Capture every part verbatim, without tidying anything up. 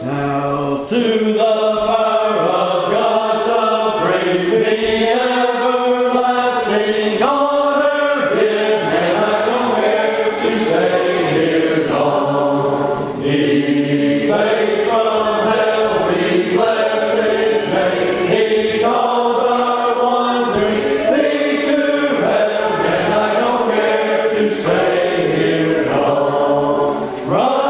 Now to the power of God supreme, the everlasting honor give, and I don't care to say here long. He saves from hell, we bless His name. He calls our wandering feet to heaven, and I don't care to say here long. Run,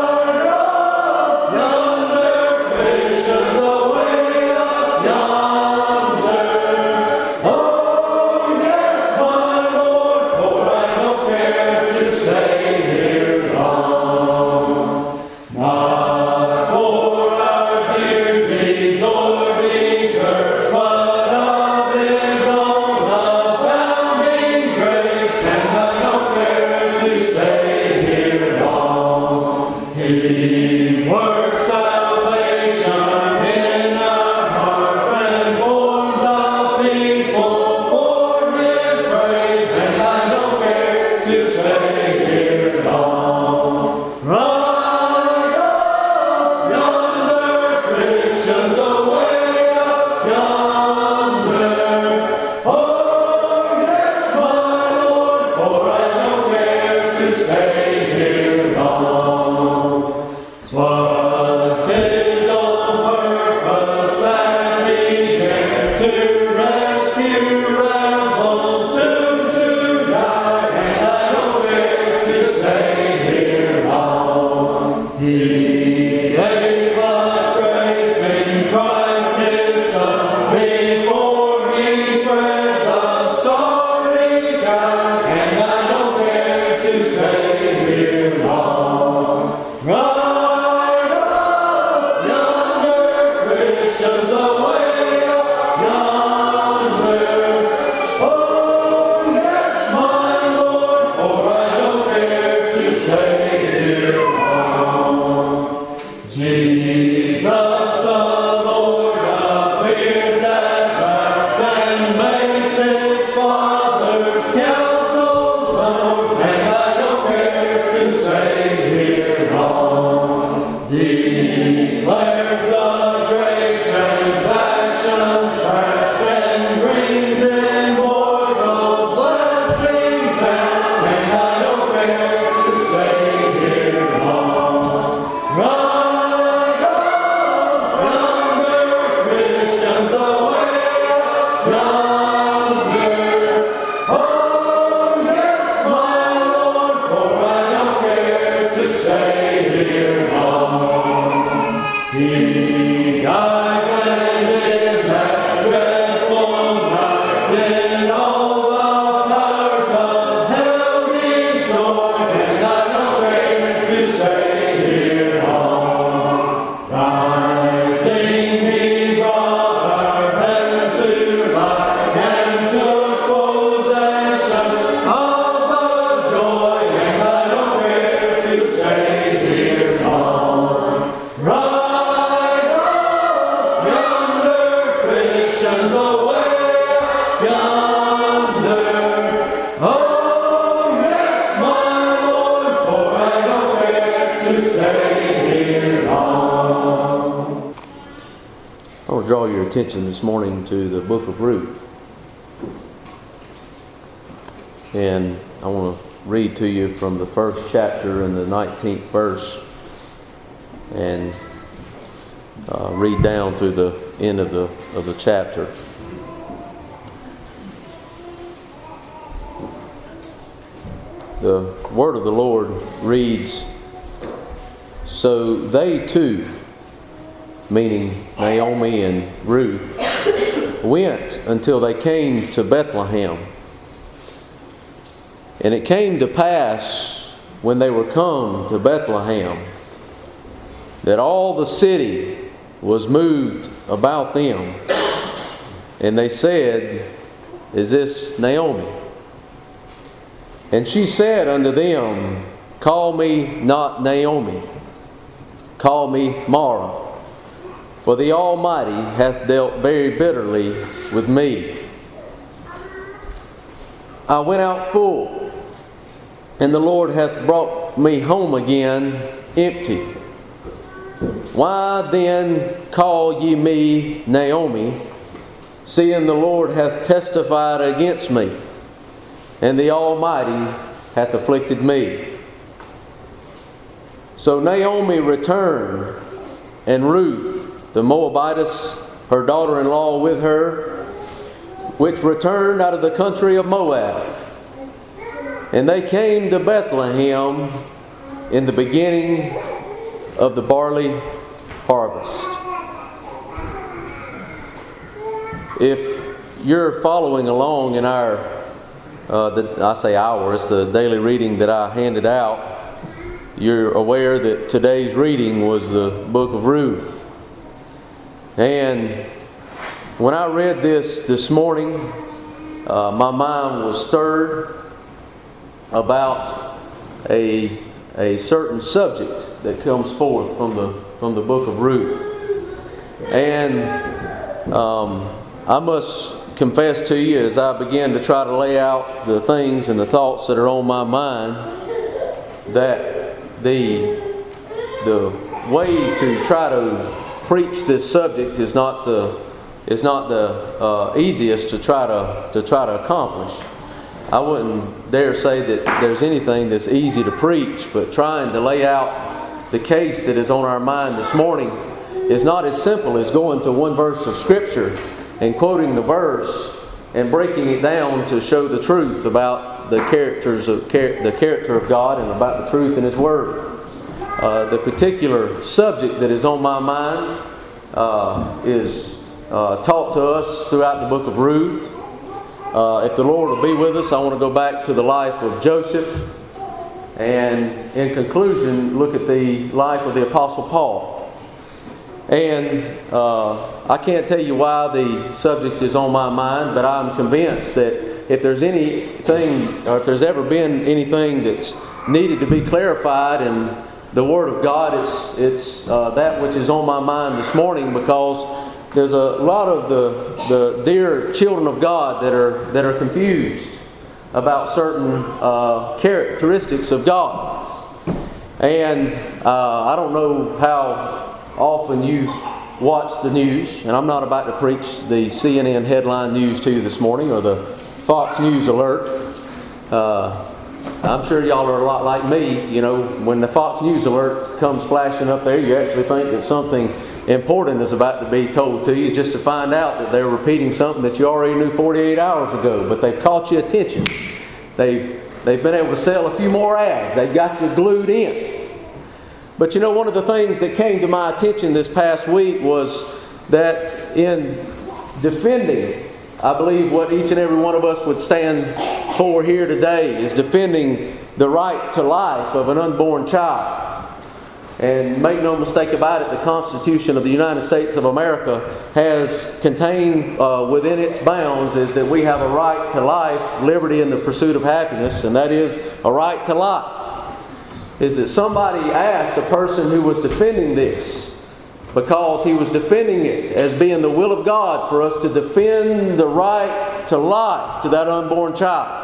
attention this morning to the book of Ruth, and I want to read to you from the first chapter and the nineteenth verse, and uh, read down to the end of the of the chapter. The word of the Lord reads, "So they too," meaning Naomi and Ruth, "went until they came to Bethlehem. And it came to pass, when they were come to Bethlehem, that all the city was moved about them. And they said, Is this Naomi? And she said unto them, Call me not Naomi, call me Mara. For the Almighty hath dealt very bitterly with me. I went out full, and the Lord hath brought me home again empty. Why then call ye me Naomi, seeing the Lord hath testified against me, and the Almighty hath afflicted me? So Naomi returned, and Ruth the Moabitess, her daughter-in-law, with her, which returned out of the country of Moab. And they came to Bethlehem in the beginning of the barley harvest. If you're following along in our, uh, the, I say our, it's the daily reading that I handed out, you're aware that today's reading was the book of Ruth. And when I read this this morning, uh, my mind was stirred about a, a certain subject that comes forth from the, from the book of Ruth. And um, I must confess to you, as I began to try to lay out the things and the thoughts that are on my mind, that the the way to try to preach this subject is not the is not the uh, easiest to try to to try to accomplish. I wouldn't dare say that there's anything that's easy to preach, but trying to lay out the case that is on our mind this morning is not as simple as going to one verse of Scripture and quoting the verse and breaking it down to show the truth about the characters of the character of God and about the truth in His Word. Uh, the particular subject that is on my mind uh, is uh, taught to us throughout the book of Ruth. Uh, if the Lord will be with us, I want to go back to the life of Joseph, and in conclusion, look at the life of the Apostle Paul. And uh, I can't tell you why the subject is on my mind, but I'm convinced that if there's anything, or if there's ever been anything that's needed to be clarified in the Word of God, it's it's uh, that which is on my mind this morning, because there's a lot of the the dear children of God that are that are confused about certain uh, characteristics of God. And uh, I don't know how often you watch the news, and I'm not about to preach the C N N headline news to you this morning, or the Fox News alert. Uh, I'm sure y'all are a lot like me. You know, when the Fox News alert comes flashing up there, you actually think that something important is about to be told to you, just to find out that they're repeating something that you already knew forty-eight hours ago. But they've caught your attention. They've they've been able to sell a few more ads. They've got you glued in. But you know, one of the things that came to my attention this past week was that in defending, I believe what each and every one of us would stand for here today is defending the right to life of an unborn child. And make no mistake about it, the Constitution of the United States of America has contained uh, within its bounds is that we have a right to life, liberty, and the pursuit of happiness, and that is a right to life. Is that somebody asked a person who was defending this, because he was defending it as being the will of God for us to defend the right to life to that unborn child.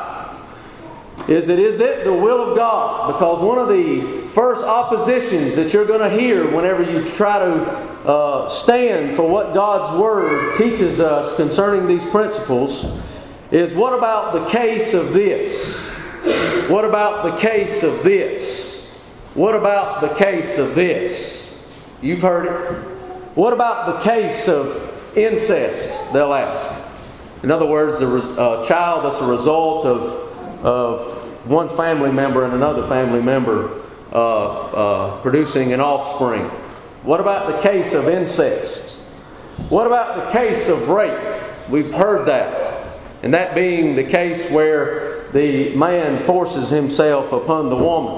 Is it, is it the will of God? Because one of the first oppositions that you're going to hear whenever you try to uh, stand for what God's Word teaches us concerning these principles is, what about the case of this? What about the case of this? What about the case of this? You've heard it. What about the case of incest, they'll ask. In other words, the uh, child that's a result of, of one family member and another family member uh, uh, producing an offspring. What about the case of incest? What about the case of rape? We've heard that. And that being the case where the man forces himself upon the woman.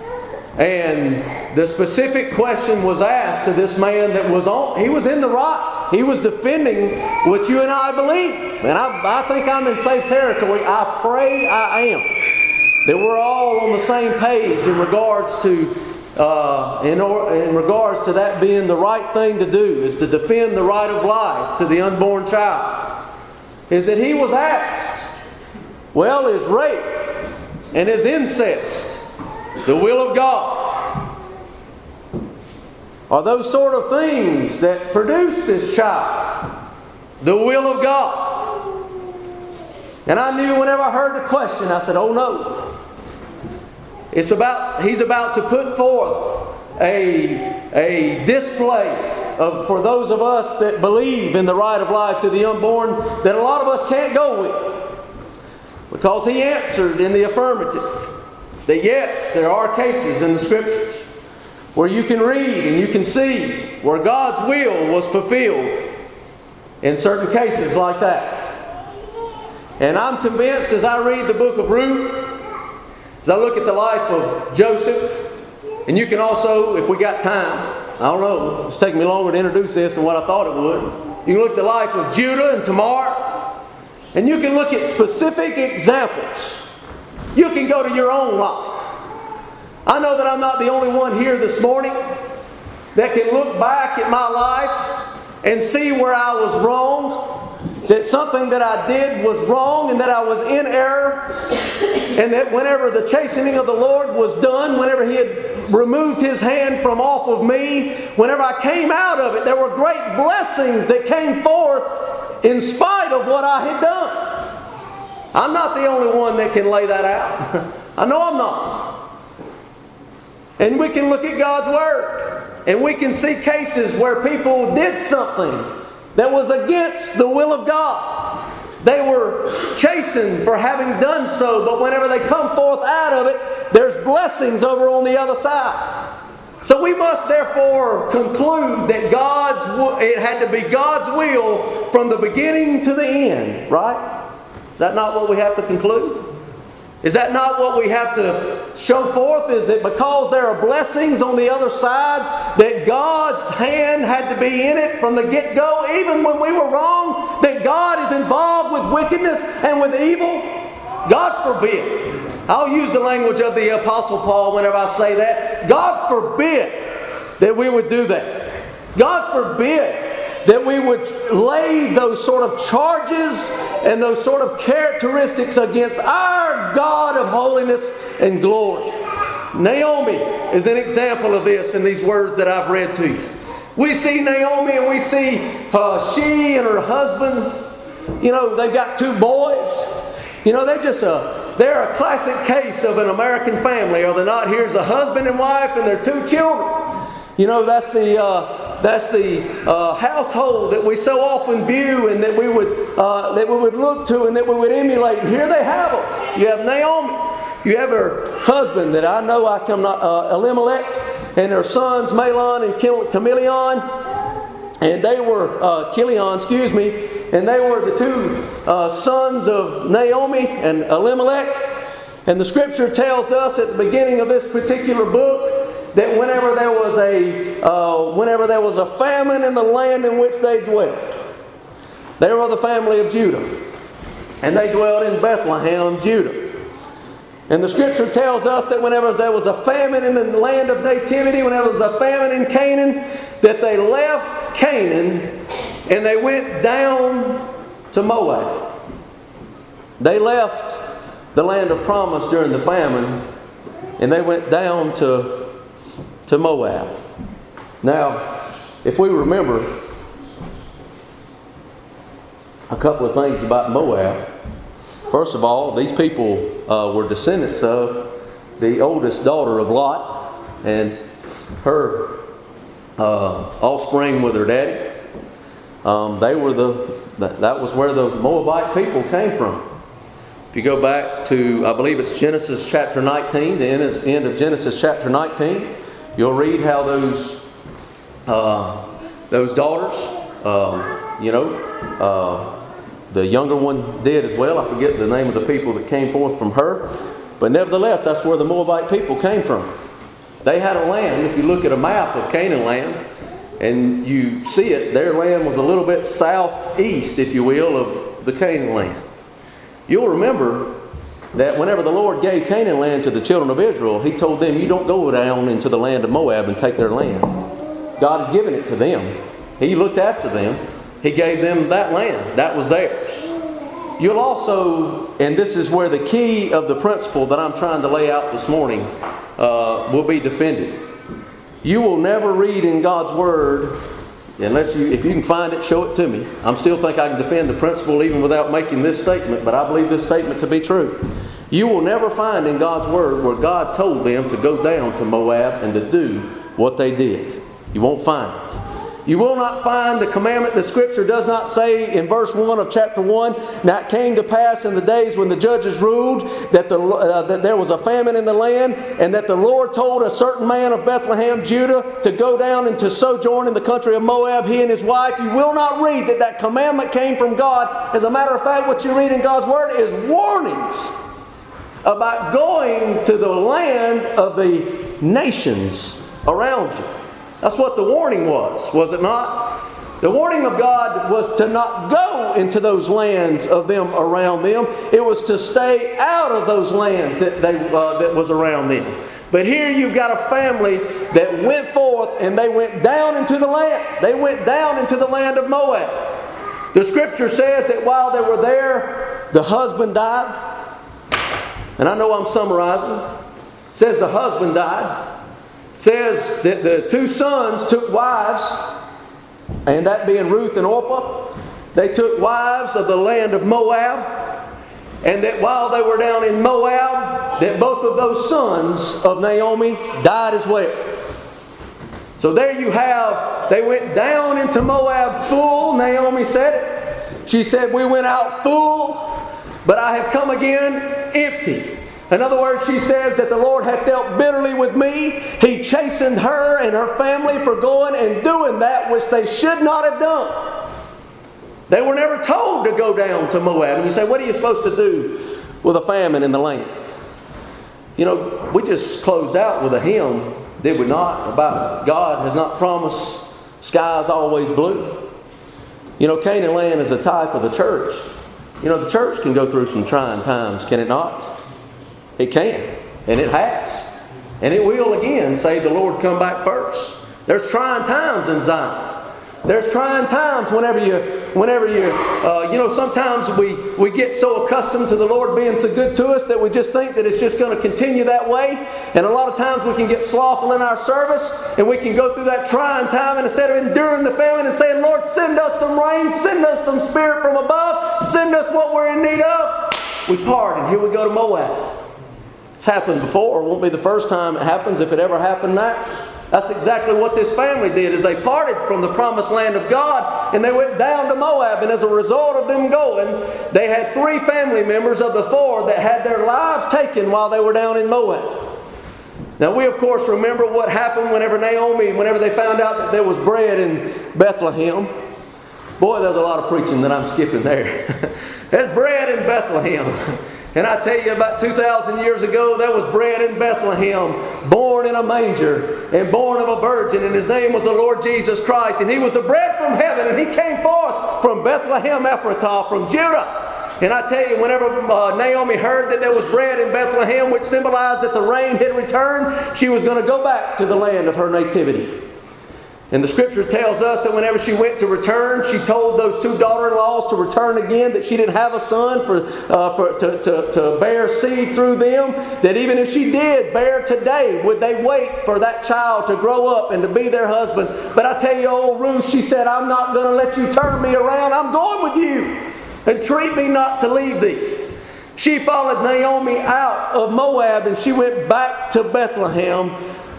And the specific question was asked to this man that was on, he was in the right. He was defending what you and I believe. And I, I think I'm in safe territory. I pray I am. That we're all on the same page in regards to uh, in, or, in regards to that being the right thing to do, is to defend the right of life to the unborn child. Is that he was asked, well, is rape and is incest the will of God? are those sort of things that produce this child. The will of God. And I knew whenever I heard the question, I said, oh no. It's about, he's about to put forth a, a display of, for those of us that believe in the right of life to the unborn, that a lot of us can't go with. Because he answered in the affirmative that yes, there are cases in the Scriptures where you can read and you can see where God's will was fulfilled in certain cases like that. And I'm convinced as I read the book of Ruth, as I look at the life of Joseph, and you can also, if we got time, I don't know, it's taking me longer to introduce this than what I thought it would. You can look at the life of Judah and Tamar, and you can look at specific examples. You can go to your own life. I know that I'm not the only one here this morning that can look back at my life and see where I was wrong, that something that I did was wrong and that I was in error, and that whenever the chastening of the Lord was done, whenever He had removed His hand from off of me, whenever I came out of it, there were great blessings that came forth in spite of what I had done. I'm not the only one that can lay that out. I know I'm not. And we can look at God's Word, and we can see cases where people did something that was against the will of God. They were chastened for having done so, but whenever they come forth out of it, there's blessings over on the other side. So we must therefore conclude that God's it had to be God's will from the beginning to the end, right? Is that not what we have to conclude? Is that not what we have to show forth? Is that because there are blessings on the other side, that God's hand had to be in it from the get-go, even when we were wrong, that God is involved with wickedness and with evil? God forbid. I'll use the language of the Apostle Paul whenever I say that. God forbid that we would do that. God forbid that we would lay those sort of charges and those sort of characteristics against our God of holiness and glory. Naomi is an example of this in these words that I've read to you. We see Naomi and we see uh, she and her husband. You know, they've got two boys. You know, they're just a, they're a classic case of an American family, are they not? Here's a husband and wife and their two children. You know, that's the... Uh, That's the uh, household that we so often view and that we would uh, that we would look to and that we would emulate. And here they have them. You have Naomi. You have her husband that I know I come not uh, Elimelech, and their sons Mahlon and Chilion, and they were uh, Chilion, excuse me, and they were the two uh, sons of Naomi and Elimelech. And the Scripture tells us at the beginning of this particular book that whenever there was a uh, whenever there was a famine in the land in which they dwelt, they were the family of Judah, and they dwelt in Bethlehem, Judah. And the Scripture tells us that whenever there was a famine in the land of nativity, whenever there was a famine in Canaan, that they left Canaan and they went down to Moab. They left the land of promise during the famine, and they went down to to Moab. Now, if we remember a couple of things about Moab. First of all, these people uh, were descendants of the oldest daughter of Lot and her uh, offspring with her daddy. Um, they were the that, that was where the Moabite people came from. If you go back to, I believe it's Genesis chapter nineteen, the end of Genesis chapter nineteen, you'll read how those uh, those daughters, um, you know, uh, the younger one did as well. I forget the name of the people that came forth from her, but nevertheless, that's where the Moabite people came from. They had a land. If you look at a map of Canaan land, and you see it, their land was a little bit southeast, if you will, of the Canaan land. You'll remember that whenever the Lord gave Canaan land to the children of Israel, He told them, you don't go down into the land of Moab and take their land. God had given it to them. He looked after them. He gave them that land. That was theirs. You'll also, and this is where the key of the principle that I'm trying to lay out this morning uh, will be defended. You will never read in God's Word, unless you, if you can find it, show it to me. I still think I can defend the principle even without making this statement, but I believe this statement to be true. You will never find in God's Word where God told them to go down to Moab and to do what they did. You won't find it. You will not find the commandment. The Scripture does not say in verse one of chapter one, "Now it came to pass in the days when the judges ruled that, the, uh, that there was a famine in the land, and that the Lord told a certain man of Bethlehem, Judah, to go down and to sojourn in the country of Moab, he and his wife." You will not read that that commandment came from God. As a matter of fact, what you read in God's Word is warnings about going to the land of the nations around you. That's what the warning was, was it not? The warning of God was to not go into those lands of them around them. It was to stay out of those lands that, they, uh, that was around them. But here you've got a family that went forth and they went down into the land. They went down into the land of Moab. The Scripture says that while they were there, the husband died. And I know I'm summarizing. It says the husband died. Says that the two sons took wives, and that being Ruth and Orpah, they took wives of the land of Moab, and that while they were down in Moab, that both of those sons of Naomi died as well. So there you have, they went down into Moab full. Naomi said it. She said, "We went out full, but I have come again empty." In other words, she says that the Lord hath dealt bitterly with me. He chastened her and her family for going and doing that which they should not have done. They were never told to go down to Moab. And you say, what are you supposed to do with a famine in the land? You know, we just closed out with a hymn, did we not, about God has not promised skies always blue. You know, Canaan land is a type of the church. You know, the church can go through some trying times, can it not? It can, and it has. And it will again, say the Lord come back first. There's trying times in Zion. There's trying times whenever you, whenever you, uh, you know, sometimes we, we get so accustomed to the Lord being so good to us that we just think that it's just going to continue that way. And a lot of times we can get slothful in our service, and we can go through that trying time, and instead of enduring the famine and saying, "Lord, send us some rain, send us some spirit from above, send us what we're in need of," we part, and here we go to Moab. It's happened before. It won't be the first time it happens, if it ever happened that. That's exactly what this family did, is they parted from the promised land of God and they went down to Moab. And as a result of them going, they had three family members of the four that had their lives taken while they were down in Moab. Now we of course remember what happened whenever Naomi, whenever they found out that there was bread in Bethlehem. Boy, there's a lot of preaching that I'm skipping there. There's bread in Bethlehem. And I tell you, about two thousand years ago, there was bread in Bethlehem, born in a manger and born of a virgin, and his name was the Lord Jesus Christ. And he was the bread from heaven, and he came forth from Bethlehem Ephratah, from Judah. And I tell you, whenever uh, Naomi heard that there was bread in Bethlehem, which symbolized that the rain had returned, she was going to go back to the land of her nativity. And the Scripture tells us that whenever she went to return, she told those two daughter-in-laws to return again, that she didn't have a son for, uh, for to, to, to bear seed through them, that even if she did bear today, would they wait for that child to grow up and to be their husband. But I tell you, old Ruth, she said, "I'm not going to let you turn me around. I'm going with you. Entreat me not to leave thee." She followed Naomi out of Moab, and she went back to Bethlehem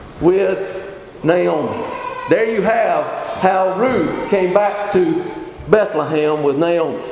with Naomi. There you have how Ruth came back to Bethlehem with Naomi.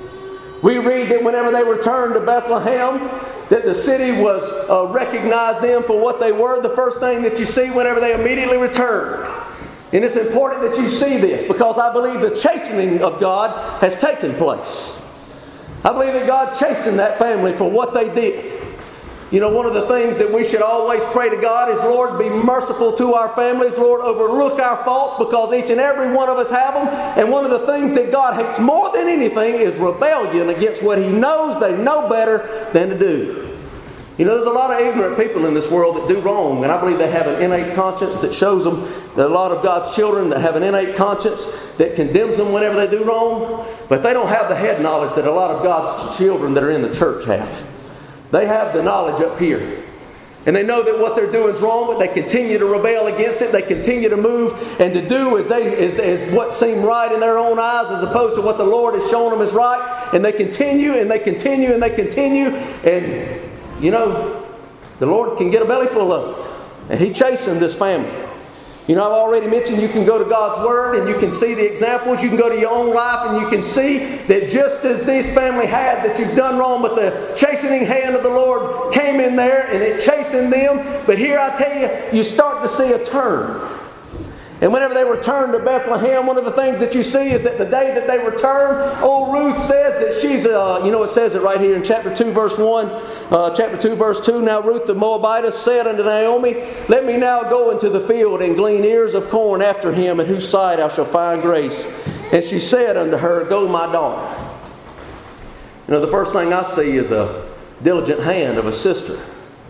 We read that whenever they returned to Bethlehem, that the city was uh, recognized them for what they were. The first thing that you see whenever they immediately returned. And it's important that you see this, because I believe the chastening of God has taken place. I believe that God chastened that family for what they did. You know, one of the things that we should always pray to God is, Lord, be merciful to our families. Lord, overlook our faults, because each and every one of us have them. And one of the things that God hates more than anything is rebellion against what He knows they know better than to do. You know, there's a lot of ignorant people in this world that do wrong, and I believe they have an innate conscience that shows them. There are a lot of God's children that have an innate conscience that condemns them whenever they do wrong, but they don't have the head knowledge that a lot of God's children that are in the church have. They have the knowledge up here. And they know that what they're doing is wrong, but they continue to rebel against it. They continue to move and to do as they as, as what seemed right in their own eyes, as opposed to what the Lord has shown them is right. And they continue and they continue and they continue. And, you know, the Lord can get a belly full of it. And He chastened this family. You know, I've already mentioned you can go to God's Word and you can see the examples. You can go to your own life and you can see that just as this family had, that you've done wrong, but the chastening hand of the Lord came in there and it chastened them. But here I tell you, you start to see a turn. And whenever they return to Bethlehem, one of the things that you see is that the day that they return, old Ruth says that she's, uh, you know, it says it right here in chapter two, verse one. Uh, chapter two, verse two, Now Ruth the Moabitess said unto Naomi, Let me now go into the field and glean ears of corn after him, in whose sight I shall find grace. And she said unto her, Go, my daughter. You know, the first thing I see is a diligent hand of a sister.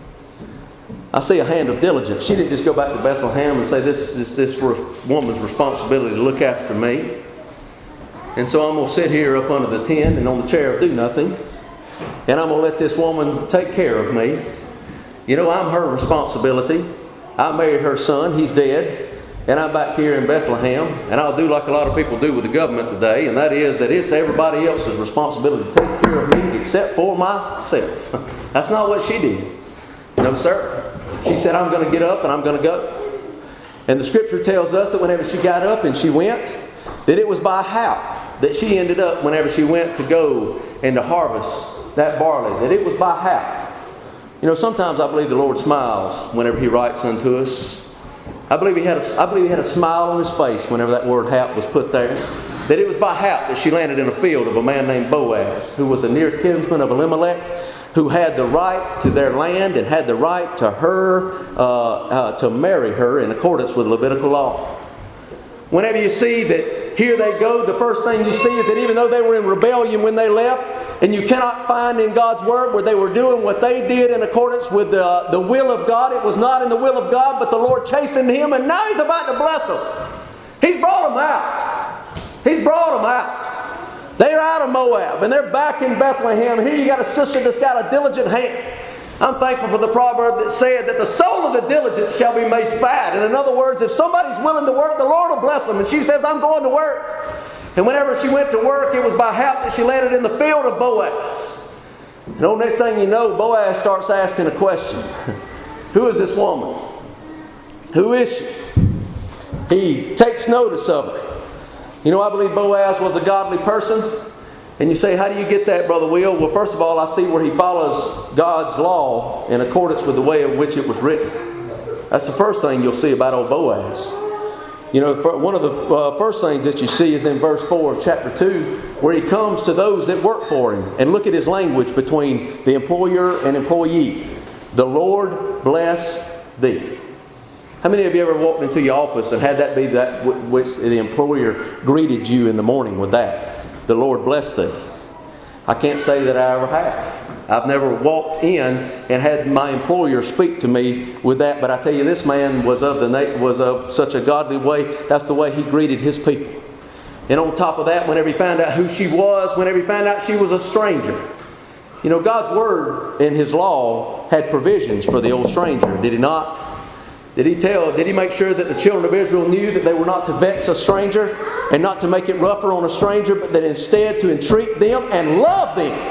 I see a hand of diligence. She didn't just go back to Bethlehem and say, this is this, this woman's responsibility to look after me. And so I'm going to sit here up under the tent and on the chair of do nothing. And I'm going to let this woman take care of me. You know, I'm her responsibility. I married her son. He's dead. And I'm back here in Bethlehem. And I'll do like a lot of people do with the government today. And that is that it's everybody else's responsibility to take care of me except for myself. That's not what she did. No, sir. She said, I'm going to get up and I'm going to go. And the Scripture tells us that whenever she got up and she went, that it was by hap that she ended up whenever she went to go and to harvest that barley. That it was by hap. You know, sometimes I believe the Lord smiles whenever He writes unto us. I believe He had a, I believe He had a smile on His face whenever that word hap was put there. That it was by hap that she landed in a field of a man named Boaz, who was a near kinsman of Elimelech, who had the right to their land and had the right to her, uh, uh, to marry her in accordance with Levitical law. Whenever you see that here they go, the first thing you see is that even though they were in rebellion when they left, and you cannot find in God's Word where they were doing what they did in accordance with the, the will of God. It was not in the will of God, but the Lord chastened him, and now He's about to bless them. He's brought them out. He's brought them out. They're out of Moab and they're back in Bethlehem. Here you got a sister that's got a diligent hand. I'm thankful for the proverb that said that the soul of the diligent shall be made fat. And in other words, if somebody's willing to work, the Lord will bless them. And she says, I'm going to work. And whenever she went to work, it was by hap that she landed in the field of Boaz. And the next thing you know, Boaz starts asking a question. Who is this woman? Who is she? He takes notice of her. You know, I believe Boaz was a godly person. And you say, how do you get that, Brother Will? Well, first of all, I see where he follows God's law in accordance with the way in which it was written. That's the first thing you'll see about old Boaz. You know, one of the uh, first things that you see is in verse four of chapter two, where he comes to those that work for him. And look at his language between the employer and employee. The Lord bless thee. How many of you ever walked into your office and had that be that which the employer greeted you in the morning with that? The Lord bless thee. I can't say that I ever have. I've never walked in and had my employer speak to me with that. But I tell you, this man was of the was of such a godly way. That's the way he greeted his people. And on top of that, whenever he found out who she was, whenever he found out she was a stranger. You know, God's Word and His law had provisions for the old stranger, did He not? Did He tell, did He make sure that the children of Israel knew that they were not to vex a stranger and not to make it rougher on a stranger, but that instead to entreat them and love them?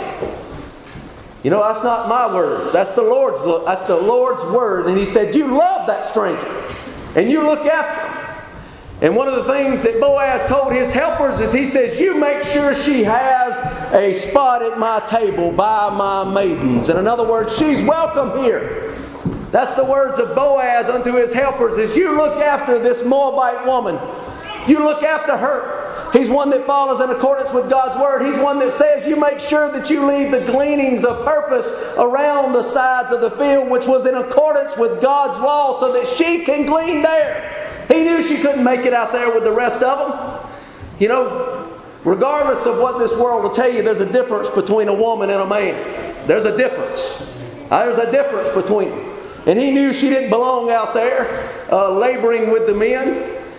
You know, that's not my words. That's the Lord's that's the Lord's word. And He said, you love that stranger and you look after him. And one of the things that Boaz told his helpers is he says, you make sure she has a spot at my table by my maidens. And in other words, she's welcome here. That's the words of Boaz unto his helpers, is you look after this Moabite woman. You look after her. He's one that follows in accordance with God's Word. He's one that says you make sure that you leave the gleanings of purpose around the sides of the field, which was in accordance with God's law, so that she can glean there. He knew she couldn't make it out there with the rest of them. You know, regardless of what this world will tell you, there's a difference between a woman and a man. There's a difference. There's a difference between them. And he knew she didn't belong out there uh, laboring with the men.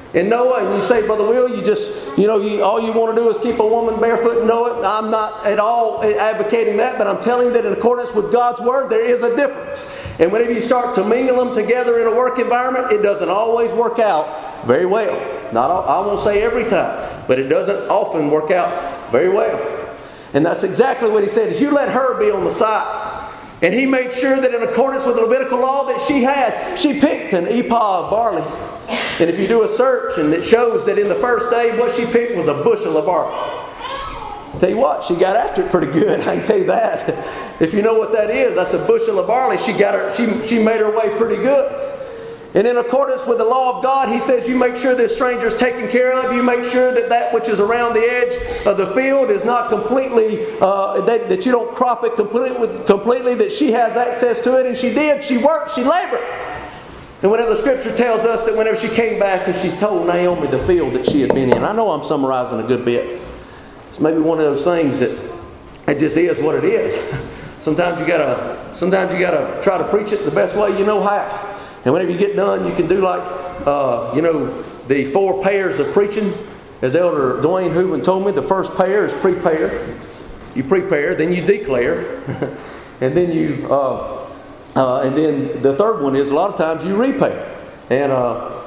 And Noah, and you say, Brother Will, you just, you know, you, all you want to do is keep a woman barefoot and Noah. I'm not at all advocating that, but I'm telling you that in accordance with God's Word, there is a difference. And whenever you start to mingle them together in a work environment, it doesn't always work out very well. Not all, I won't say every time, but it doesn't often work out very well. And that's exactly what he said, is you let her be on the side. And he made sure that in accordance with the Levitical law that she had, she picked an ephah of barley. And if you do a search, and it shows that in the first day, what she picked was a bushel of barley. I'll tell you what, she got after it pretty good, I can tell you that. If you know what that is, that's a bushel of barley. She got her, she, she made her way pretty good. And in accordance with the law of God, he says you make sure this stranger is taken care of. You make sure that that which is around the edge of the field is not completely, uh, that, that you don't crop it completely, completely, that she has access to it. And she did. She worked. She labored. And whenever the Scripture tells us that whenever she came back and she told Naomi the field that she had been in. I know I'm summarizing a good bit. It's maybe one of those things that it just is what it is. Sometimes you gotta, sometimes you gotta try to preach it the best way you know how. And whenever you get done, you can do like, uh, you know, the four pairs of preaching. As Elder Dwayne Hooven told me, the first pair is prepare. You prepare, then you declare, and then you, uh, uh, and then the third one is a lot of times you repair. And uh,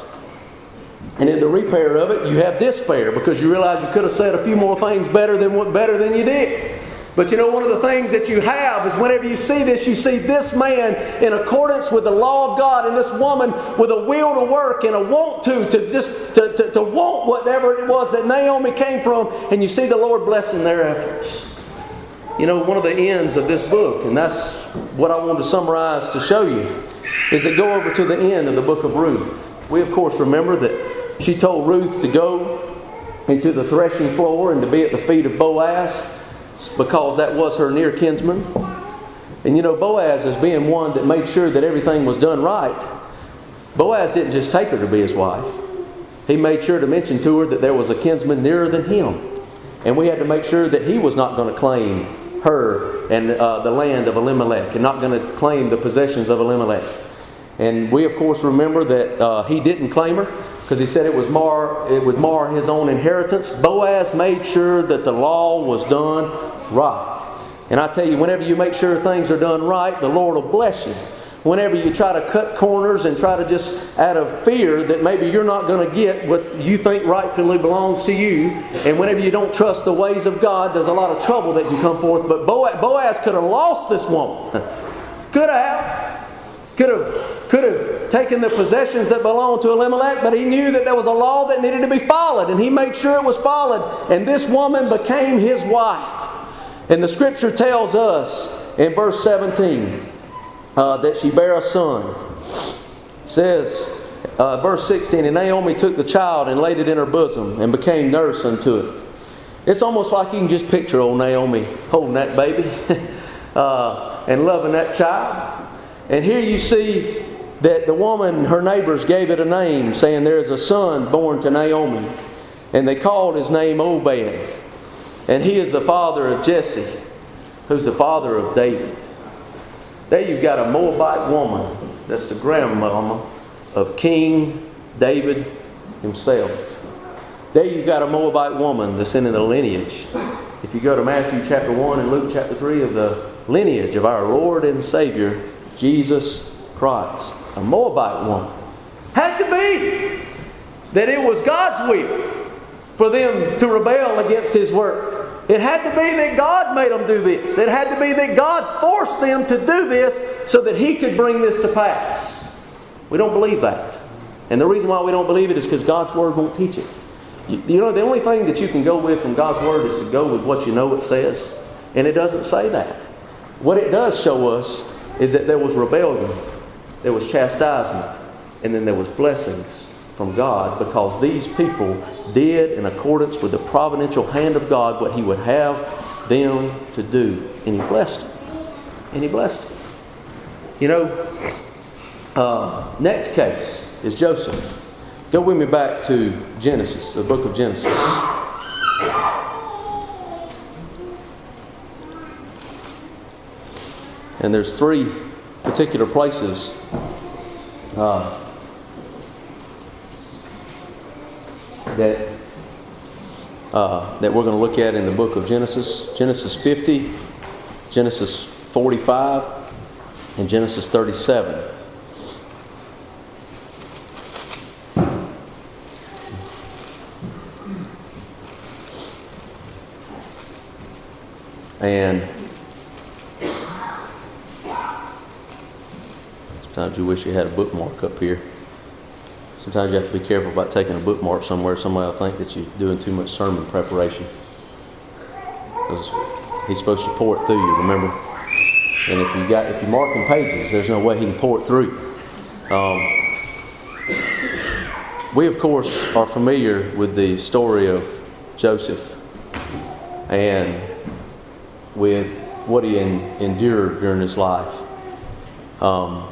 and in the repair of it, you have despair because you realize you could have said a few more things better than what better than you did. But you know, one of the things that you have is whenever you see this, you see this man in accordance with the law of God and this woman with a will to work and a want to, to just to, to, to want whatever it was that Naomi came from, and you see the Lord blessing their efforts. You know, one of the ends of this book, and that's what I wanted to summarize to show you, is that go over to the end of the book of Ruth. We, of course, remember that she told Ruth to go into the threshing floor and to be at the feet of Boaz, because that was her near kinsman. And you know, Boaz, as being one that made sure that everything was done right, Boaz didn't just take her to be his wife. He made sure to mention to her that there was a kinsman nearer than him. And we had to make sure that he was not going to claim her and uh, the land of Elimelech, and not going to claim the possessions of Elimelech. And we, of course, remember that uh, he didn't claim her, because he said it was mar, it would mar his own inheritance. Boaz made sure that the law was done right. And I tell you, whenever you make sure things are done right, the Lord will bless you. Whenever you try to cut corners and try to just, out of fear that maybe you're not going to get what you think rightfully belongs to you, and whenever you don't trust the ways of God, there's a lot of trouble that can come forth. But Boaz, Boaz could have lost this woman. Could have. Could have. Could have taken the possessions that belonged to Elimelech, but he knew that there was a law that needed to be followed, and he made sure it was followed. And this woman became his wife. And the Scripture tells us in verse seventeen uh, that she bare a son. It says, uh, verse sixteen, and Naomi took the child and laid it in her bosom and became nurse unto it. It's almost like you can just picture old Naomi holding that baby uh, and loving that child. And here you see that the woman, her neighbors, gave it a name, saying there is a son born to Naomi. And they called his name Obed. And he is the father of Jesse, who's the father of David. There you've got a Moabite woman that's the grandmama of King David himself. There you've got a Moabite woman that's in the lineage. If you go to Matthew chapter one and Luke chapter three, of the lineage of our Lord and Savior, Jesus Christ. A Moabite woman. Had to be that it was God's will for them to rebel against His word. It had to be that God made them do this. It had to be that God forced them to do this so that He could bring this to pass. We don't believe that. And the reason why we don't believe it is because God's word won't teach it. You, you know, the only thing that you can go with from God's word is to go with what you know it says. And it doesn't say that. What it does show us is that there was rebellion, there was chastisement, and then there was blessings from God, because these people did in accordance with the providential hand of God what He would have them to do. And He blessed them. And He blessed them. You know, uh, next case is Joseph. Go with me back to Genesis, the book of Genesis. And there's three particular places uh, that uh, that we're going to look at in the book of Genesis. Genesis fifty, Genesis forty-five, and Genesis thirty-seven. And sometimes you wish you had a bookmark up here. Sometimes you have to be careful about taking a bookmark somewhere. Somebody will think that you're doing too much sermon preparation. Because he's supposed to pour it through you, remember? And if you got if you're marking pages, there's no way he can pour it through. Um, we, of course, are familiar with the story of Joseph and with what he en- endured during his life. Um,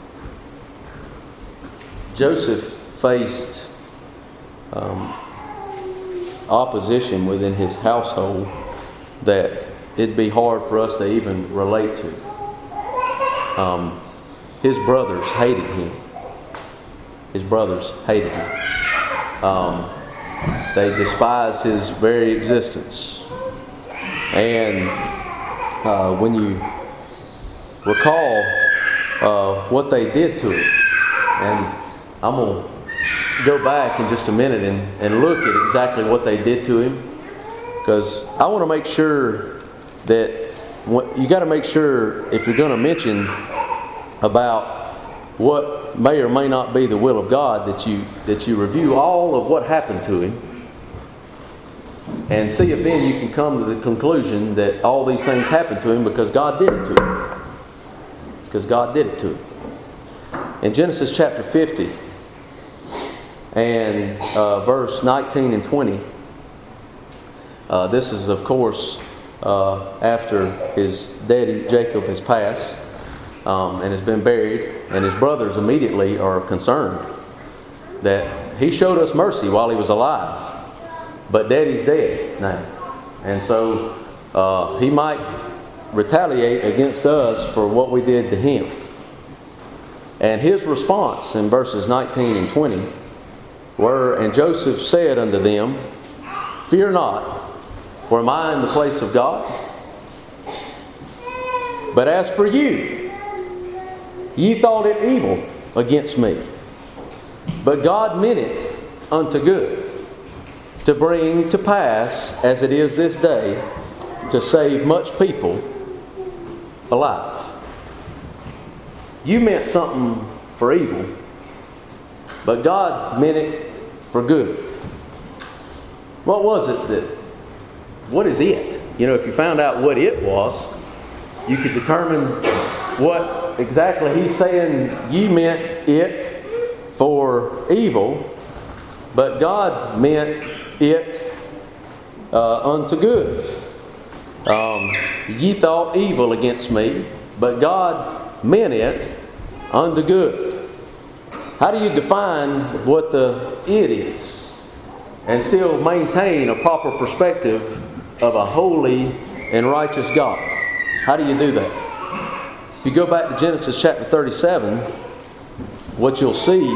Joseph faced um, opposition within his household that it'd be hard for us to even relate to. Um, his brothers hated him. His brothers hated him. Um, they despised his very existence. And uh, when you recall uh, what they did to him, and I'm going to go back in just a minute and, and look at exactly what they did to him, because I want to make sure that what, you got to make sure if you're going to mention about what may or may not be the will of God, that you that you review all of what happened to him and see if then you can come to the conclusion that all these things happened to him because God did it to him. It's because God did it to him. In Genesis chapter fifty and uh, verse nineteen and twenty, uh, this is of course uh, after his daddy Jacob has passed um, and has been buried, and his brothers immediately are concerned that he showed us mercy while he was alive, but daddy's dead now, and so uh, he might retaliate against us for what we did to him. And his response in verses nineteen and twenty were, "And Joseph said unto them, Fear not, for am I in the place of God? But as for you, ye thought it evil against me, but God meant it unto good, to bring to pass, as it is this day, to save much people alive." You meant something for evil, but God meant it for good. What was it that, what is it? You know, if you found out what it was, you could determine what exactly he's saying. You meant it for evil, but God meant it uh, unto good. Um, ye thought evil against me, but God meant it unto good. How do you define what the it is and still maintain a proper perspective of a holy and righteous God? How do you do that? If you go back to Genesis chapter thirty-seven, what you'll see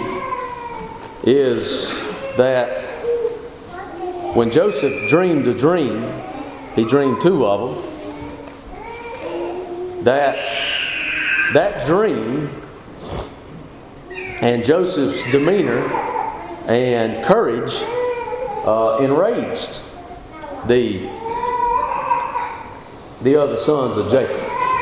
is that when Joseph dreamed a dream, he dreamed two of them, that that dream and Joseph's demeanor and courage uh, enraged the the other sons of Jacob.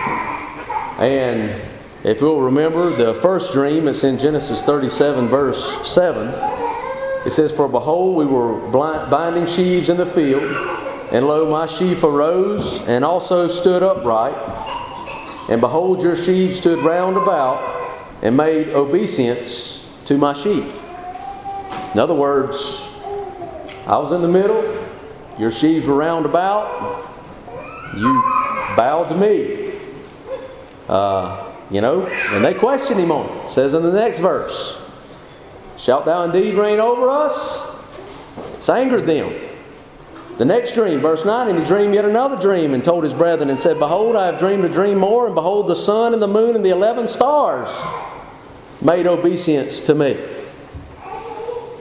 And if you'll remember the first dream, it's in Genesis thirty-seven verse seven. It says, "For behold, we were blind, binding sheaves in the field, and lo, my sheaf arose and also stood upright. And behold, your sheaves stood round about and made obeisance to my sheaf." In other words, I was in the middle, your sheaves were round about, you bowed to me. Uh, you know, and they questioned him on it. It says in the next verse, "Shalt thou indeed reign over us?" It's angered them. The next dream, verse nine, "And he dreamed yet another dream, and told his brethren, and said, Behold, I have dreamed a dream more, and behold, the sun and the moon and the eleven stars made obeisance to me."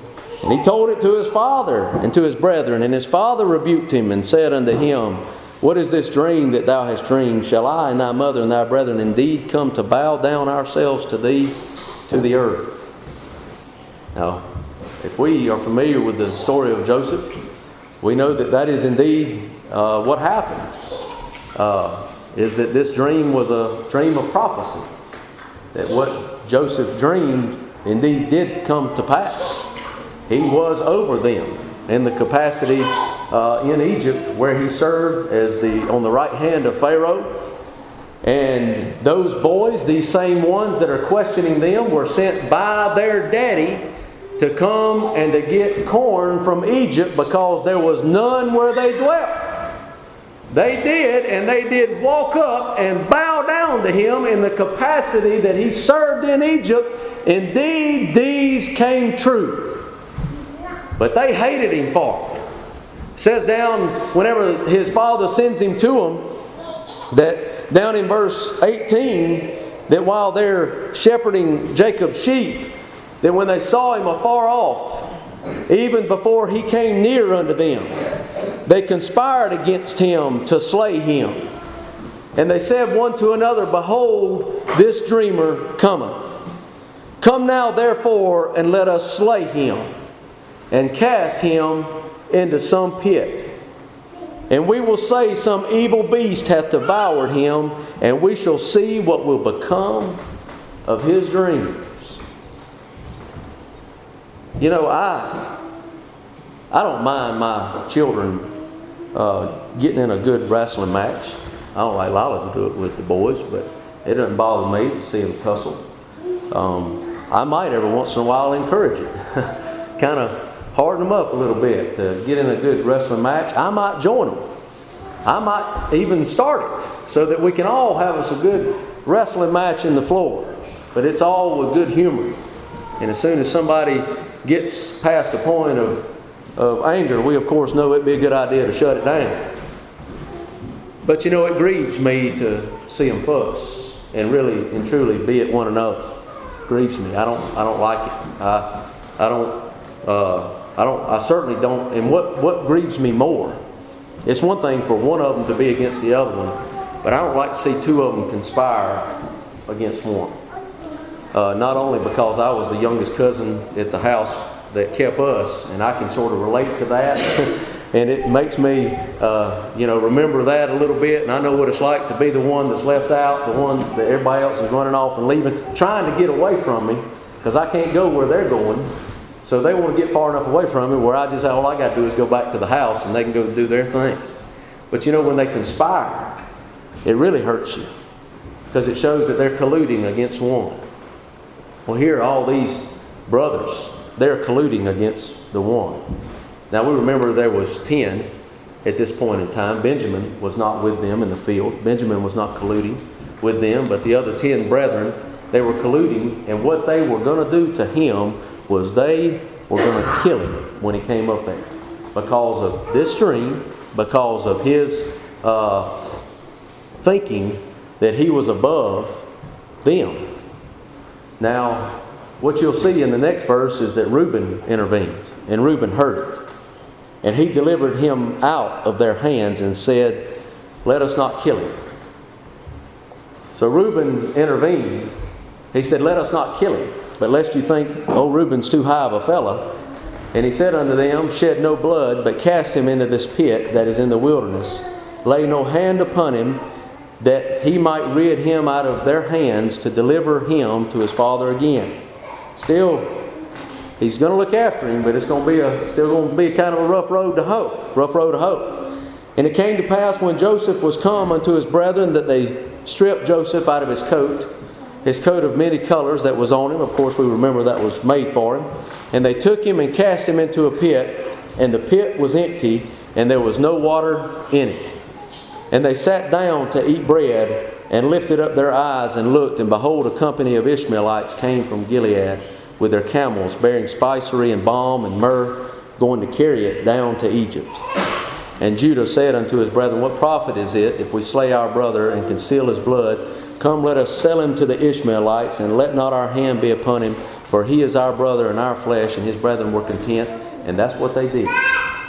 And he told it to his father and to his brethren. And his father rebuked him and said unto him, What is this dream that thou hast dreamed? Shall I and thy mother and thy brethren indeed come to bow down ourselves to thee to the earth? Now, if we are familiar with the story of Joseph, we know that that is indeed uh, what happened. Uh, is that this dream was a dream of prophecy. That what Joseph dreamed indeed did come to pass. He was over them in the capacity uh, in Egypt, where he served as the on the right hand of Pharaoh. And those boys, these same ones that are questioning them, were sent by their daddy to come and to get corn from Egypt, because there was none where they dwelt. They did, and they did walk up and bow down to him in the capacity that he served in Egypt. Indeed, these came true. But they hated him for it. It says down, whenever his father sends him to them, that down in verse eighteen, that while they're shepherding Jacob's sheep, that when they saw him afar off, even before he came near unto them, they conspired against him to slay him. And they said one to another, Behold, this dreamer cometh. Come now therefore, and let us slay him, and cast him into some pit. And we will say some evil beast hath devoured him, and we shall see what will become of his dreams. You know, I I don't mind my children uh, getting in a good wrestling match. I don't like Lila to do it with the boys, but it doesn't bother me to see them tussle. Um, I might every once in a while encourage it. Kind of harden them up a little bit to get in a good wrestling match. I might join them. I might even start it so that we can all have us a good wrestling match in the floor. But it's all with good humor. And as soon as somebody gets past a point of, of anger, we of course know it'd be a good idea to shut it down. But you know, it grieves me to see them fuss and really and truly be at one another. It grieves me. I don't. I don't like it. I. I don't. Uh, I don't. I certainly don't. And what what grieves me more? It's one thing for one of them to be against the other one, but I don't like to see two of them conspire against one. Uh, not only because I was the youngest cousin at the house that kept us, and I can sort of relate to that, and it makes me, uh, you know, remember that a little bit, and I know what it's like to be the one that's left out, the one that everybody else is running off and leaving, trying to get away from me, because I can't go where they're going. So they want to get far enough away from me where I just, all I got to do is go back to the house and they can go do their thing. But you know, when they conspire, it really hurts you, because it shows that they're colluding against one. Well, here all these brothers, they're colluding against the one. Now we remember there was ten at this point in time. Benjamin was not with them in the field. Benjamin was not colluding with them, but the other ten brethren, they were colluding, and what they were going to do to him was they were going to kill him when he came up there, because of this dream, because of his uh, thinking that he was above them. Now, what you'll see in the next verse is that Reuben intervened, and Reuben heard it. And he delivered him out of their hands and said, Let us not kill him. So Reuben intervened. He said, Let us not kill him, but lest you think, oh, Reuben's too high of a fellow. And he said unto them, Shed no blood, but cast him into this pit that is in the wilderness. Lay no hand upon him, that he might rid him out of their hands, to deliver him to his father again. Still, he's going to look after him, but it's going to be a still going to be kind of a rough road to hoe. Rough road to hoe. And it came to pass when Joseph was come unto his brethren, that they stripped Joseph out of his coat, his coat of many colors that was on him. Of course, we remember that was made for him. And they took him and cast him into a pit, and the pit was empty, and there was no water in it. And they sat down to eat bread, and lifted up their eyes and looked, and behold, a company of Ishmaelites came from Gilead with their camels, bearing spicery and balm and myrrh, going to carry it down to Egypt. And Judah said unto his brethren, What profit is it if we slay our brother and conceal his blood? Come, let us sell him to the Ishmaelites, and let not our hand be upon him, For he is our brother and our flesh, and his brethren were content. And that's what they did.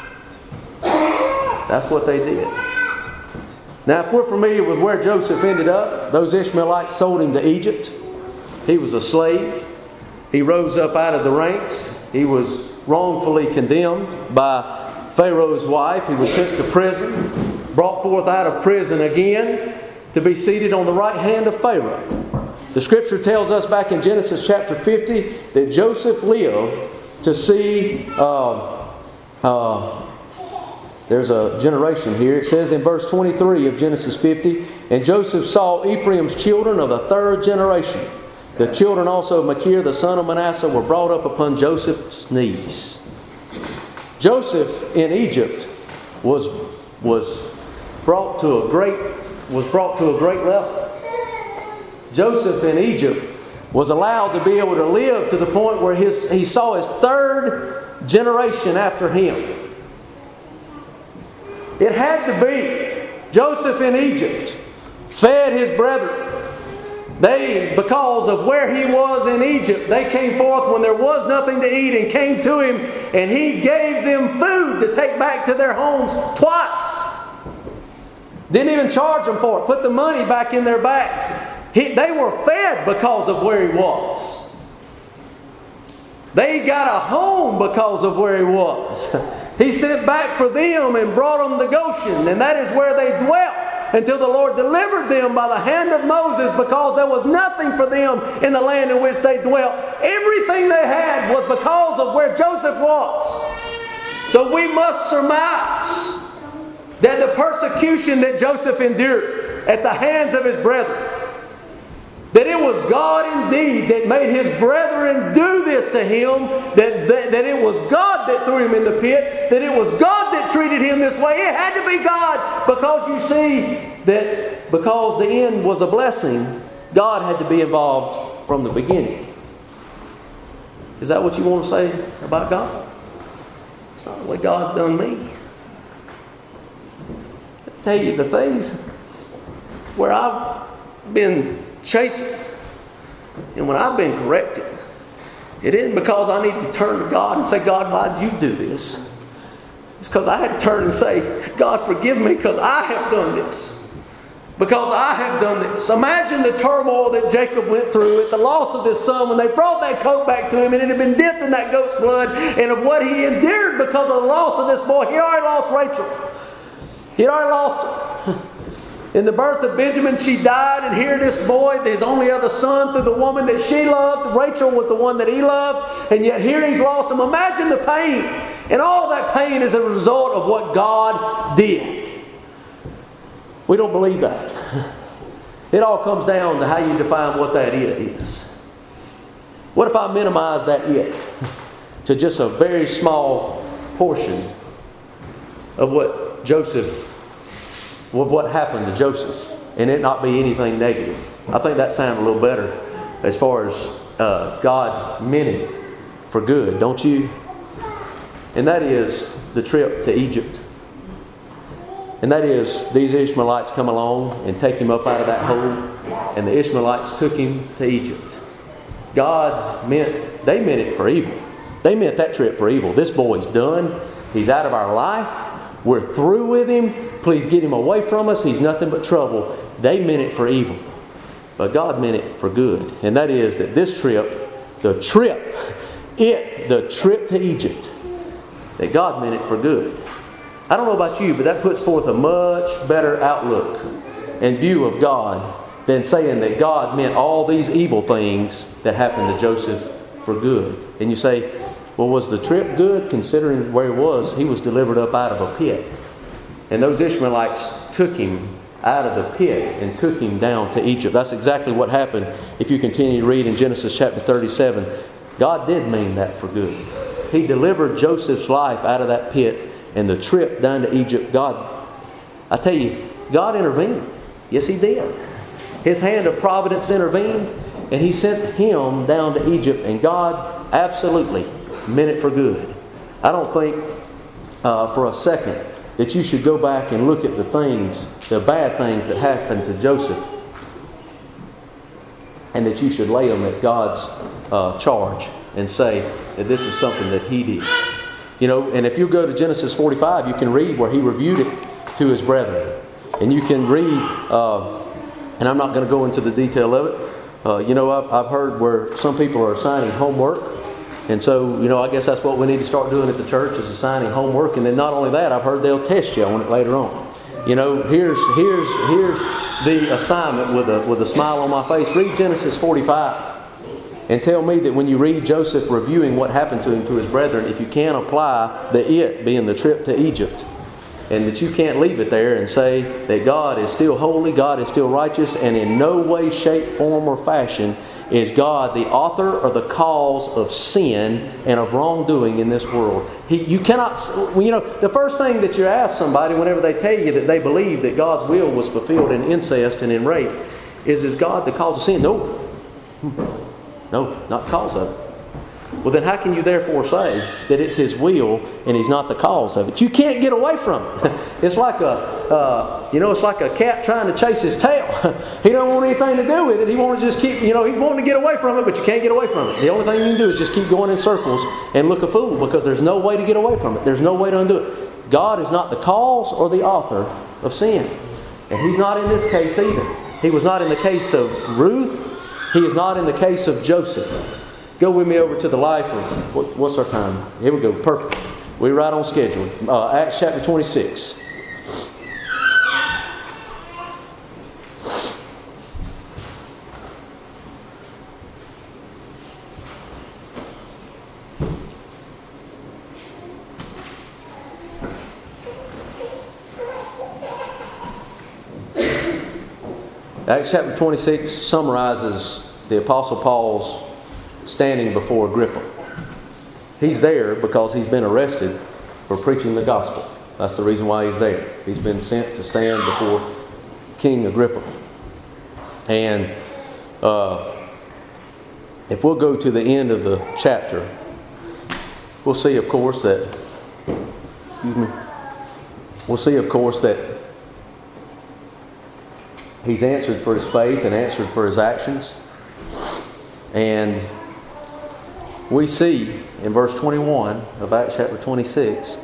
That's what they did. Now, if we're familiar with where Joseph ended up, those Ishmaelites sold him to Egypt. He was a slave. He rose up out of the ranks. He was wrongfully condemned by Pharaoh's wife. He was sent to prison, brought forth out of prison again to be seated on the right hand of Pharaoh. The scripture tells us back in Genesis chapter fifty that Joseph lived to see, uh, uh, there's a generation here. It says in verse twenty-three of Genesis fifty, and Joseph saw Ephraim's children of the third generation. The children also of Machir, the son of Manasseh, were brought up upon Joseph's knees. Joseph in Egypt was, was brought to a great was brought to a great level. Joseph in Egypt was allowed to be able to live to the point where his, he saw his third generation after him. It had to be. Joseph in Egypt fed his brethren. They, because of where he was in Egypt, they came forth when there was nothing to eat and came to him, and he gave them food to take back to their homes twice. Didn't even charge them for it. Put the money back in their bags. He, they were fed because of where he was. They got a home because of where he was. He sent back for them and brought them to Goshen, and that is where they dwelt until the Lord delivered them by the hand of Moses, because there was nothing for them in the land in which they dwelt. Everything they had was because of where Joseph was. So we must surmise that the persecution that Joseph endured at the hands of his brethren, that it was God indeed that made his brethren do this to him, that, that, that it was God that threw him in the pit, that it was God that treated him this way. It had to be God, because you see that because the end was a blessing, God had to be involved from the beginning. Is that what you want to say about God? It's not the way God's done me. I tell you, the things where I've been chasing, and when I've been corrected, it isn't because I need to turn to God and say, God, why did you do this? It's because I had to turn and say, God, forgive me because I have done this. Because I have done this. Imagine the turmoil that Jacob went through at the loss of his son when they brought that coat back to him and it had been dipped in that goat's blood, and of what he endured because of the loss of this boy. He already lost Rachel. He had already lost her. In the birth of Benjamin, she died, and here this boy, his only other son, through the woman that she loved, Rachel was the one that he loved, and yet here he's lost him. Imagine the pain. And all that pain is a result of what God did. We don't believe that. It all comes down to how you define what that it is. What if I minimize that it to just a very small portion of what Joseph with what happened to Joseph, and it not be anything negative? I think that sounds a little better as far as uh, God meant it for good, don't you? And that is the trip to Egypt. And that is these Ishmaelites come along and take him up out of that hole, and the Ishmaelites took him to Egypt. God meant, they meant it for evil. They meant that trip for evil. This boy's done. He's out of our life. We're through with him. Please get him away from us. He's nothing but trouble. They meant it for evil. But God meant it for good. And that is that this trip, the trip, it, the trip to Egypt, that God meant it for good. I don't know about you, but that puts forth a much better outlook and view of God than saying that God meant all these evil things that happened to Joseph for good. And you say, well, was the trip good considering where he was? He was delivered up out of a pit. And those Ishmaelites took him out of the pit and took him down to Egypt. That's exactly what happened. If you continue to read in Genesis chapter thirty-seven, God did mean that for good. He delivered Joseph's life out of that pit, and the trip down to Egypt, God, I tell you, God intervened. Yes, He did. His hand of providence intervened, and He sent him down to Egypt, and God absolutely meant it for good. I don't think uh, for a second that you should go back and look at the things, the bad things that happened to Joseph, and that you should lay them at God's uh, charge and say that this is something that he did. You know, and if you go to Genesis forty-five, you can read where he reviewed it to his brethren. And you can read, uh, and I'm not going to go into the detail of it. Uh, you know, I've, I've heard where some people are assigning homework. And so, you know, I guess that's what we need to start doing at the church, is assigning homework. And then not only that, I've heard they'll test you on it later on. You know, here's here's here's the assignment with a with a smile on my face. Read Genesis forty-five. And tell me that when you read Joseph reviewing what happened to him to his brethren, if you can't apply the it being the trip to Egypt, and that you can't leave it there and say that God is still holy, God is still righteous, and in no way, shape, form, or fashion is God the author or the cause of sin and of wrongdoing in this world. He, you cannot, you know, the first thing that you ask somebody whenever they tell you that they believe that God's will was fulfilled in incest and in rape is, is God the cause of sin? No. No, not the cause of it. Well, then how can you therefore say that it's His will and He's not the cause of it? You can't get away from it. It's like a, uh, you know, it's like a cat trying to chase his tail. He don't want anything to do with it. He wants to just keep, you know, he's wanting to get away from it, but you can't get away from it. The only thing you can do is just keep going in circles and look a fool, because there's no way to get away from it. There's no way to undo it. God is not the cause or the author of sin. And He's not in this case either. He was not in the case of Ruth. He is not in the case of Joseph. Go with me over to the life of, what, what's our time? Here we go, perfect. We're right on schedule. Uh, Acts chapter twenty-six. Acts chapter twenty-six summarizes the Apostle Paul's standing before Agrippa. He's there because he's been arrested for preaching the gospel. That's the reason why he's there. He's been sent to stand before King Agrippa. And uh, if we'll go to the end of the chapter, we'll see, of course, that, excuse me, we'll see, of course, that he's answered for his faith and answered for his actions. And we see in verse twenty-one of Acts chapter twenty-six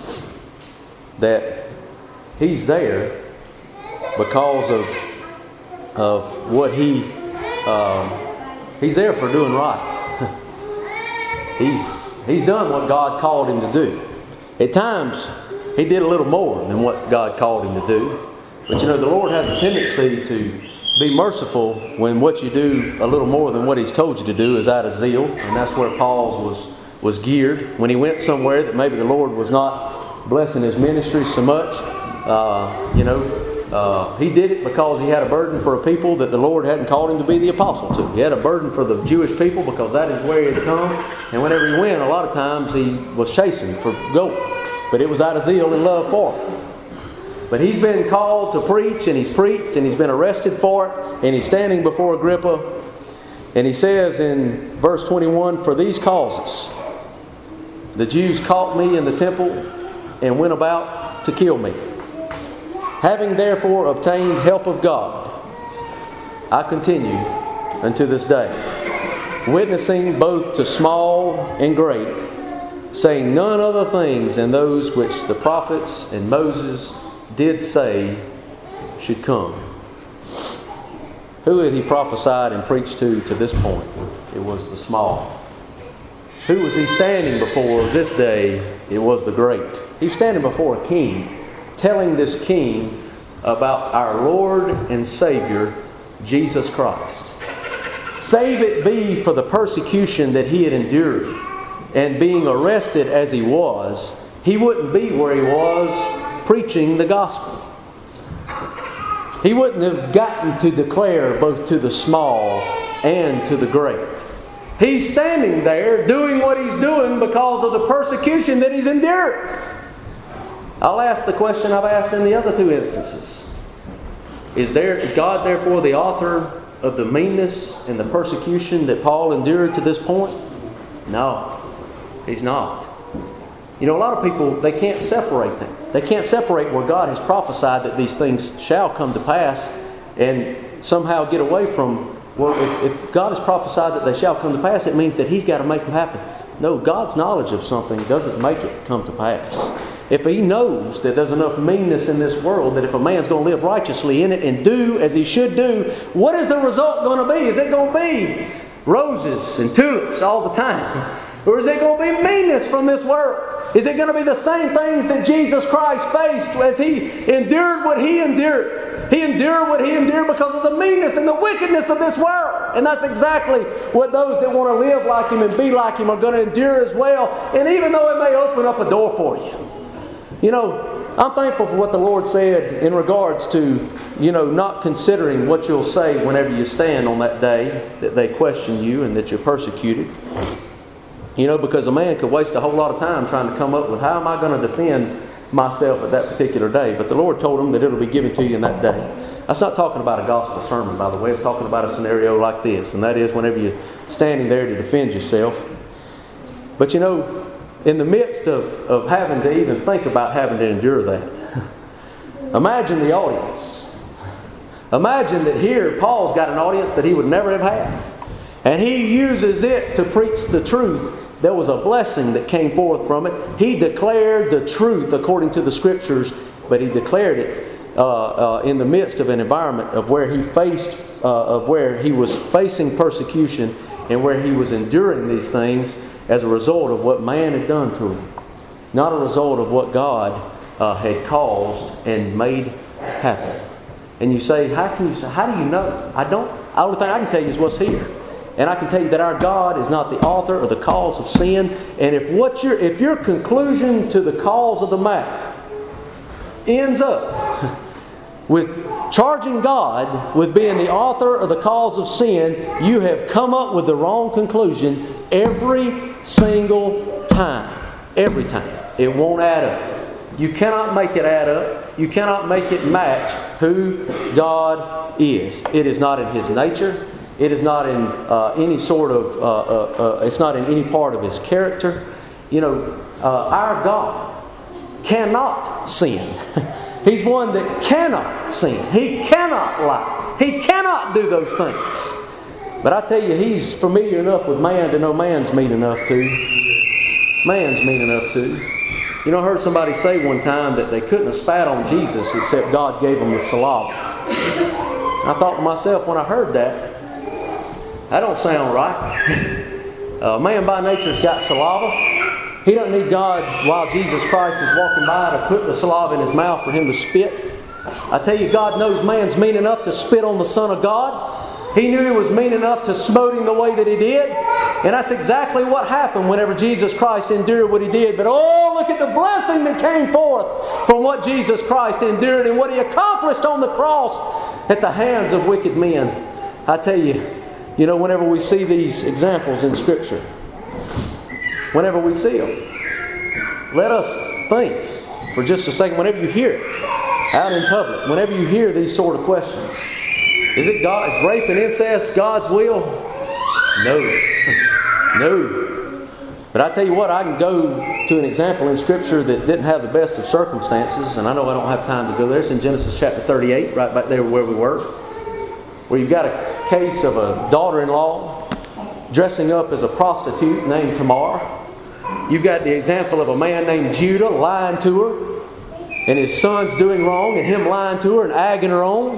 that he's there because of, of what he, um, he's there for doing right. he's, he's done what God called him to do. At times, he did a little more than what God called him to do. But you know, the Lord has a tendency to be merciful when what you do a little more than what He's told you to do is out of zeal. And that's where Paul's was, was geared. When he went somewhere that maybe the Lord was not blessing his ministry so much, uh, you know, uh, he did it because he had a burden for a people that the Lord hadn't called him to be the apostle to. He had a burden for the Jewish people because that is where he had come. And whenever he went, a lot of times he was chasing for gold. But it was out of zeal and love for it. But he's been called to preach, and he's preached, and he's been arrested for it, and he's standing before Agrippa. And he says in verse twenty-one, "For these causes the Jews caught me in the temple and went about to kill me. Having therefore obtained help of God, I continue unto this day, witnessing both to small and great, saying none other things than those which the prophets and Moses did say should come." Who had he prophesied and preached to to this point? It was the small. Who was he standing before this day? It was the great. He was standing before a king, telling this king about our Lord and Savior, Jesus Christ. Save it be for the persecution that he had endured, and being arrested as he was, he wouldn't be where he was preaching the gospel. He wouldn't have gotten to declare both to the small and to the great. He's standing there doing what he's doing because of the persecution that he's endured. I'll ask the question I've asked in the other two instances. Is there, is God therefore the author of the meanness and the persecution that Paul endured to this point? No, He's not. You know, a lot of people, they can't separate them. They can't separate where God has prophesied that these things shall come to pass and somehow get away from well, if, if God has prophesied that they shall come to pass, it means that He's got to make them happen. No, God's knowledge of something doesn't make it come to pass. If He knows that there's enough meanness in this world that if a man's going to live righteously in it and do as he should do, what is the result going to be? Is it going to be roses and tulips all the time? Or is it going to be meanness from this world? Is it going to be the same things that Jesus Christ faced as He endured what He endured? He endured what He endured because of the meanness and the wickedness of this world. And that's exactly what those that want to live like Him and be like Him are going to endure as well. And even though it may open up a door for you. You know, I'm thankful for what the Lord said in regards to, you know, not considering what you'll say whenever you stand on that day that they question you and that you're persecuted. You know, because a man could waste a whole lot of time trying to come up with how am I going to defend myself at that particular day. But the Lord told him that it'll be given to you in that day. That's not talking about a gospel sermon, by the way. It's talking about a scenario like this. And that is whenever you're standing there to defend yourself. But you know, in the midst of, of having to even think about having to endure that, imagine the audience. Imagine that here Paul's got an audience that he would never have had. And he uses it to preach the truth. There was a blessing that came forth from it. He declared the truth according to the Scriptures, but he declared it uh, uh, in the midst of an environment of where he faced, uh, of where he was facing persecution and where he was enduring these things as a result of what man had done to him. Not a result of what God uh, had caused and made happen. And you say, how can you say, how do you know? I don't. The only thing I can tell you is what's here. And I can tell you that our God is not the author or the cause of sin. And if what your if your conclusion to the cause of the matter ends up with charging God with being the author or the cause of sin, you have come up with the wrong conclusion every single time. Every time. It won't add up. You cannot make it add up. You cannot make it match who God is. It is not in His nature. It is not in uh, any sort of, uh, uh, uh, it's not in any part of His character. You know, uh, our God cannot sin. He's one that cannot sin. He cannot lie. He cannot do those things. But I tell you, He's familiar enough with man to know man's mean enough too. Man's mean enough too. You know, I heard somebody say one time that they couldn't have spat on Jesus except God gave them the saliva. I thought to myself when I heard that, that don't sound right. uh, man by nature's got saliva. He doesn't need God while Jesus Christ is walking by to put the saliva in his mouth for him to spit. I tell you, God knows man's mean enough to spit on the Son of God. He knew He was mean enough to smote Him the way that He did. And that's exactly what happened whenever Jesus Christ endured what He did. But oh, look at the blessing that came forth from what Jesus Christ endured and what He accomplished on the cross at the hands of wicked men. I tell you, you know, whenever we see these examples in Scripture, whenever we see them, let us think for just a second, whenever you hear it out in public, whenever you hear these sort of questions, is it God? Is rape and incest God's will? No. No. But I tell you what, I can go to an example in Scripture that didn't have the best of circumstances, and I know I don't have time to go there. It's in Genesis chapter thirty-eight, right back there where we were, where you've got a case of a daughter-in-law dressing up as a prostitute named Tamar. You've got the example of a man named Judah lying to her, and his son's doing wrong, and him lying to her and egging her on.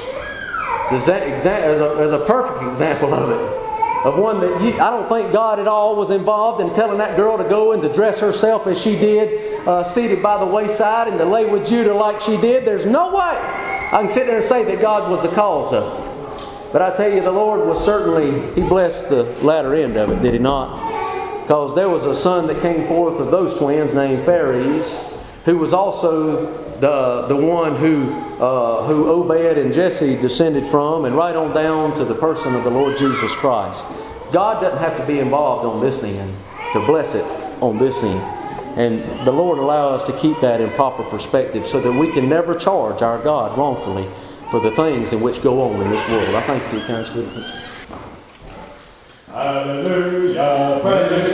As a, as a perfect example of it. Of one that you, I don't think God at all was involved in telling that girl to go and to dress herself as she did, uh, seated by the wayside, and to lay with Judah like she did. There's no way I can sit there and say that God was the cause of it. But I tell you, the Lord was certainly, He blessed the latter end of it, did He not? Because there was a son that came forth of those twins named Phares, who was also the the one who uh, who Obed and Jesse descended from, and right on down to the person of the Lord Jesus Christ. God doesn't have to be involved on this end to bless it on this end. And the Lord allow us to keep that in proper perspective so that we can never charge our God wrongfully for the things in which go on in this world. I thank you for your kind spirit. Hallelujah, praise